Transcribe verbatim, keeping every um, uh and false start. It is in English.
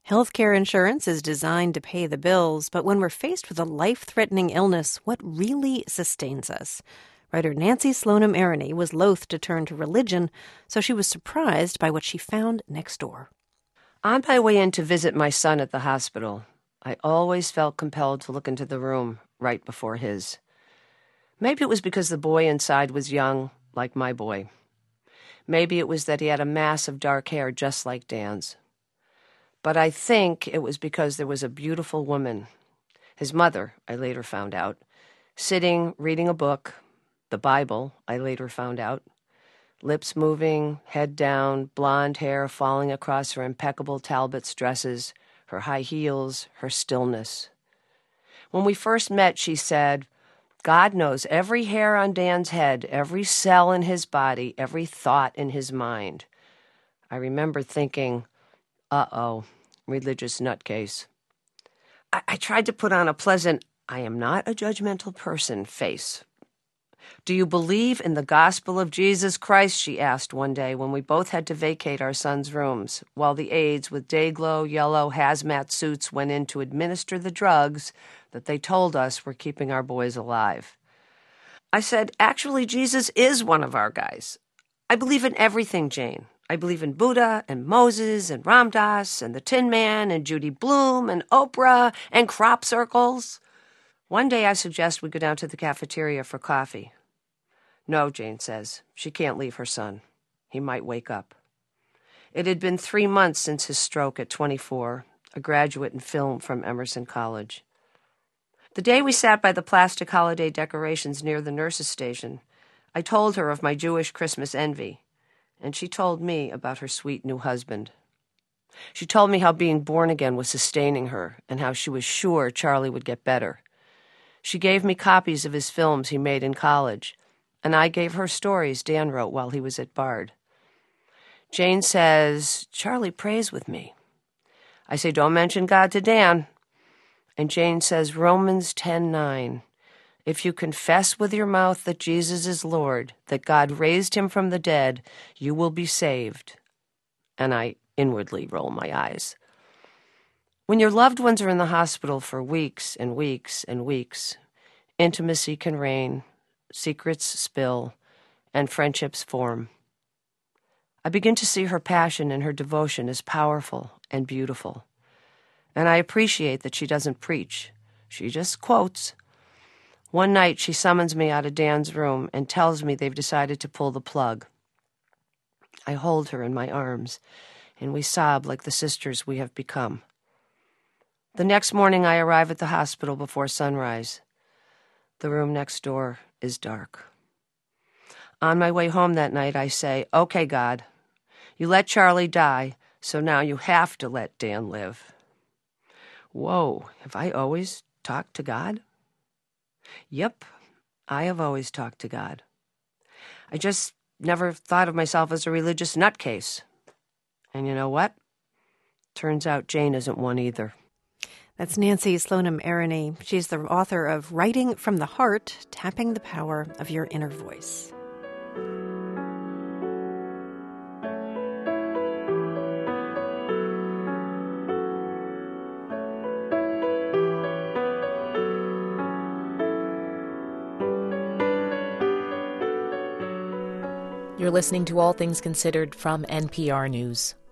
Healthcare insurance is designed to pay the bills, but when we're faced with a life-threatening illness, what really sustains us? Writer Nancy Slonim Aroney was loath to turn to religion, so she was surprised by what she found next door. On my way in to visit my son at the hospital, I always felt compelled to look into the room right before his. Maybe it was because the boy inside was young, like my boy. Maybe it was that he had a mass of dark hair just like Dan's. But I think it was because there was a beautiful woman, his mother, I later found out, sitting, reading a book, the Bible, I later found out, lips moving, head down, blonde hair falling across her impeccable Talbot's dresses, her high heels, her stillness. When we first met, she said, God knows every hair on Dan's head, every cell in his body, every thought in his mind. I remember thinking, uh-oh, religious nutcase. I, I tried to put on a pleasant, I am not a judgmental person face. Do you believe in the gospel of Jesus Christ, she asked one day when we both had to vacate our son's rooms, while the aides with day-glow yellow hazmat suits went in to administer the drugs that they told us were keeping our boys alive. I said, actually, Jesus is one of our guys. I believe in everything, Jane. I believe in Buddha and Moses and Ram Dass and the Tin Man and Judy Blume and Oprah and crop circles. One day I suggest we go down to the cafeteria for coffee. No, Jane says. She can't leave her son. He might wake up. It had been three months since his stroke at twenty-four, a graduate in film from Emerson College. The day we sat by the plastic holiday decorations near the nurse's station, I told her of my Jewish Christmas envy, and she told me about her sweet new husband. She told me how being born again was sustaining her and how she was sure Charlie would get better. She gave me copies of his films he made in college, and I gave her stories Dan wrote while he was at Bard. Jane says, Charlie prays with me. I say, don't mention God to Dan. And Jane says, Romans ten nine. If you confess with your mouth that Jesus is Lord, that God raised him from the dead, you will be saved. And I inwardly roll my eyes. When your loved ones are in the hospital for weeks and weeks and weeks, intimacy can reign, secrets spill, and friendships form. I begin to see her passion and her devotion as powerful and beautiful. And I appreciate that she doesn't preach. She just quotes. One night she summons me out of Dan's room and tells me they've decided to pull the plug. I hold her in my arms, and we sob like the sisters we have become. The next morning I arrive at the hospital before sunrise. The room next door is dark. On my way home that night I say, okay, God, you let Charlie die, so now you have to let Dan live. Whoa, have I always talked to God? Yep, I have always talked to God. I just never thought of myself as a religious nutcase. And you know what? Turns out Jane isn't one either. That's Nancy Slonim Aroney. She's the author of Writing from the Heart, Tapping the Power of Your Inner Voice. You're listening to All Things Considered from N P R News.